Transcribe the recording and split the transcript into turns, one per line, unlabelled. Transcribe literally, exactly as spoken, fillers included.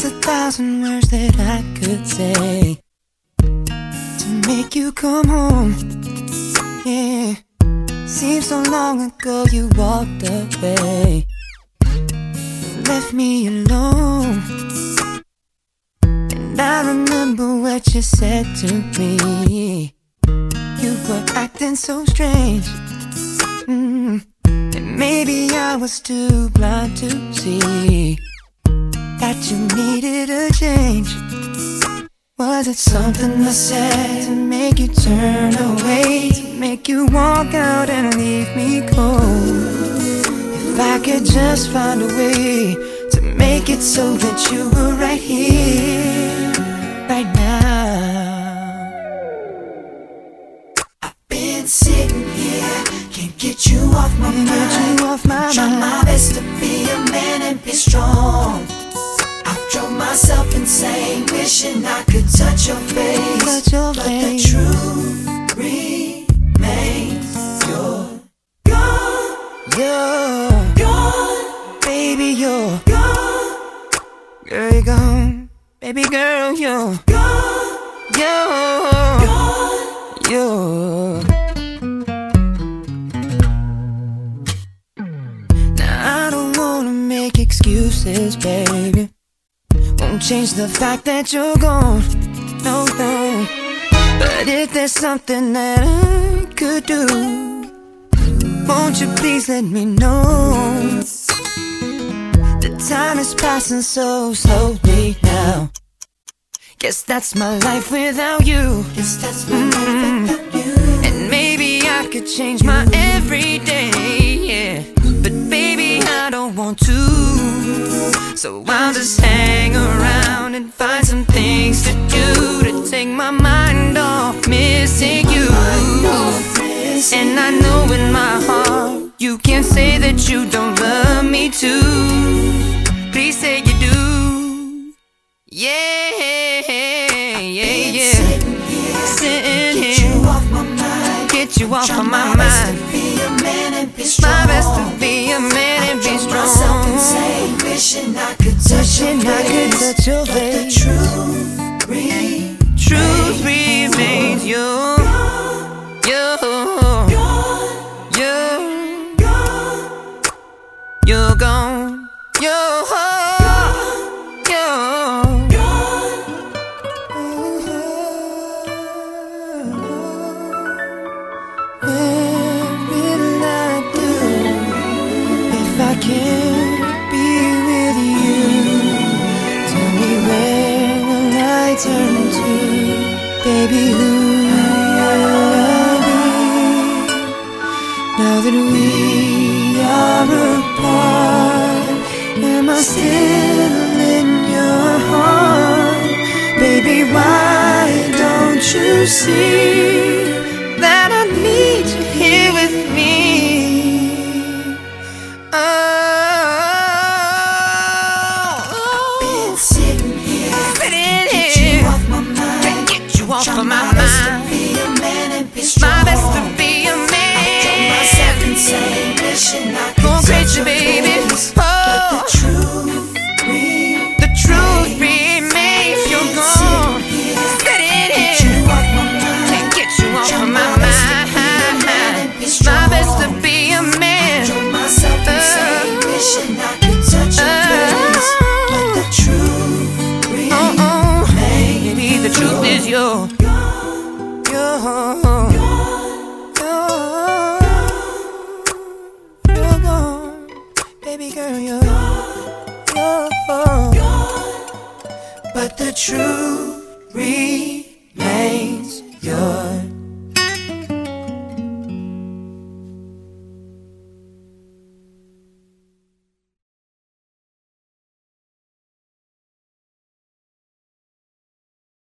There's a thousand words that I could say to make you come home. Yeah, seems so long ago you walked away, left me alone. And I remember what you said to me. You were acting so strange. mm. And maybe I was too blind to see that you needed a change. Was it something I said to make you turn away, to make you walk out and leave me cold? If I could just find a way to make it so that you were right here, right now. I've been sitting here, can't get you off my mind. Get you off my Try mind. my best to be a man and be strong. I've drove myself insane, wishing I could touch your face, touch your but face. The truth remains, you're gone. You're gone, baby, you're gone. Girl, you're gone, baby girl, you're gone. You're gone. You're now I don't wanna make excuses, baby. Won't change the fact that you're gone, no, no. But if there's something that I could do, won't you please let me know? The time is passing so slowly now. Guess that's my life without you. Guess that's my mm-hmm. life without you. And maybe I could change my everyday, yeah. But baby, I don't want to. So I'll just hang around and find some things to do to take my mind off missing you. And I know in my heart you can't say that you don't love me too. Please say you do. Yeah, yeah, yeah. Sitting here, sitting here. Get you off my mind. Get you off of my mind. My best to be a man and be strong. Insane, wishing I could touch wishing your face, I could touch your face. But the truth remains, truth remains, you, you, you, you're gone, you're I can't be with you. Tell me where will I turn to, baby, who will I be? Now that we are apart, am I still in your heart? Baby, why don't you see that I need you here with me? Off of my mind. My best to be a man. I drove myself insane, wishing I could go crazy, baby. Oh, the truth remains. The truth remains. You're gone. Sitting here, can't get you off of my mind. My best to be a man. I drove myself insane, wishing I could touch your face, but the truth remains. Baby, the truth is yours. You're, you're gone, baby girl, you're, you're, but the truth remains.